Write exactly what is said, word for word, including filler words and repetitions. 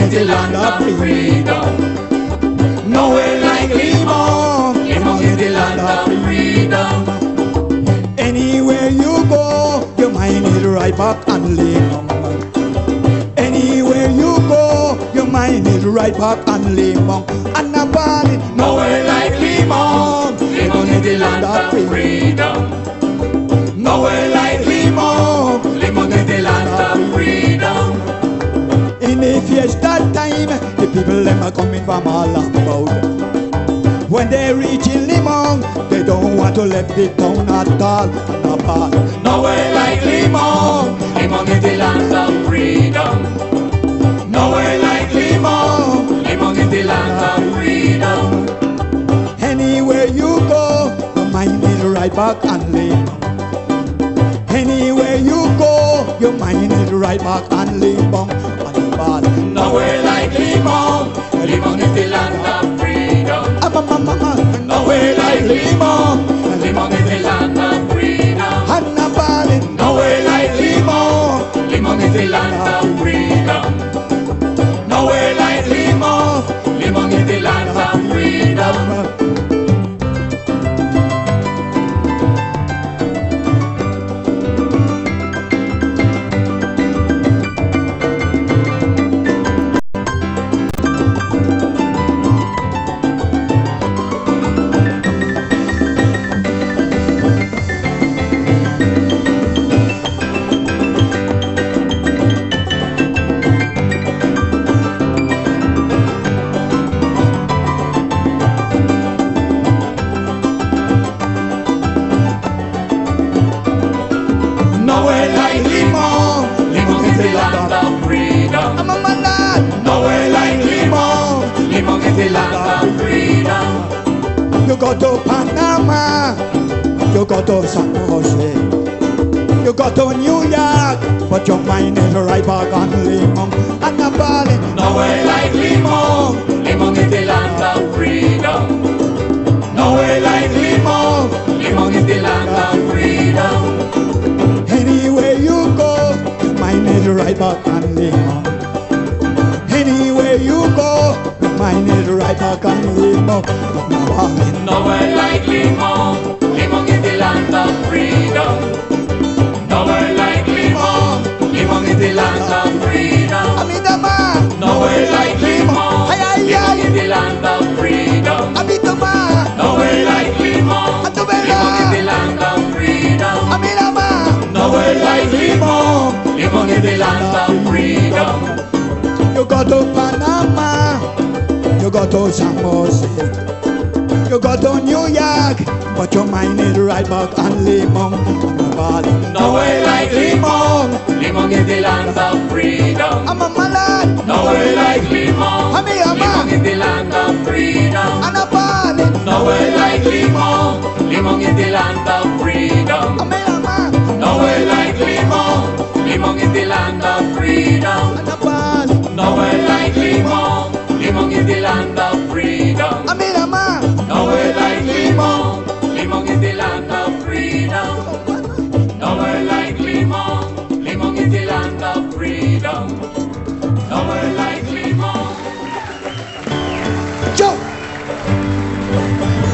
is the land of freedom. Nowhere like Limon. Limon is the land of freedom. Anywhere you go, your mind is right back on Limon. Anywhere you go, your mind is right back on Limon. And nobody, nowhere like Limon. Limon is the land of freedom. Nowhere like Limon. Limon is the land of freedom. In the fiesta time, the people them are coming from all about. When they reach in Limon, they don't want to let the town at all. Nowhere like Limon. Limon is the land of freedom. Nowhere like Limon. Limon is the land of freedom. Anywhere you go, your mind is right back on Limon. Anywhere you go, your mind is right back on Limon. Nowhere like Limon. Limon is the land of freedom. Nowhere like Limon. Limon is the land of freedom. Nowhere like Limon. Limon is the land of freedom. Nowhere like Limon. Limon is the land of freedom. You go to Panama, you go to San Jose, you go to New York, but your mind is right back on Limon. And nobody, nowhere like Limon. Limon is the land of freedom. Nowhere like Limon. Limon is the land of freedom. Anywhere you go, your mind is right back on Limon. Anywhere you go, your mind is right back on Limon. Nowhere like Limon. Limon is the land of freedom. Nowhere like Limon. Limon is the land of freedom. Nowhere like Limon. Limon is the land of freedom. Nowhere like Limon. Limon is the land of freedom. Nowhere like Limon. Limon is the land of freedom. You go to Panama, you go to San Jose, you go to New York, but your mind is right back on Limon. Nowhere like Limon. Limon is the land of freedom. I'm a man. Nowhere like Limon. Limon is the land of freedom. I'm a man. Nowhere like Limon. Limon is the land of freedom. I'm a man. Nowhere like Limon. Limon is the land of freedom. I'm a man. Nowhere like Limon. Limon is the land of freedom. I'm a man. Nowhere like Limon. Limon is the land of freedom. Nowhere like Limon. Limon is the land of freedom. Nowhere like Limon. Joe!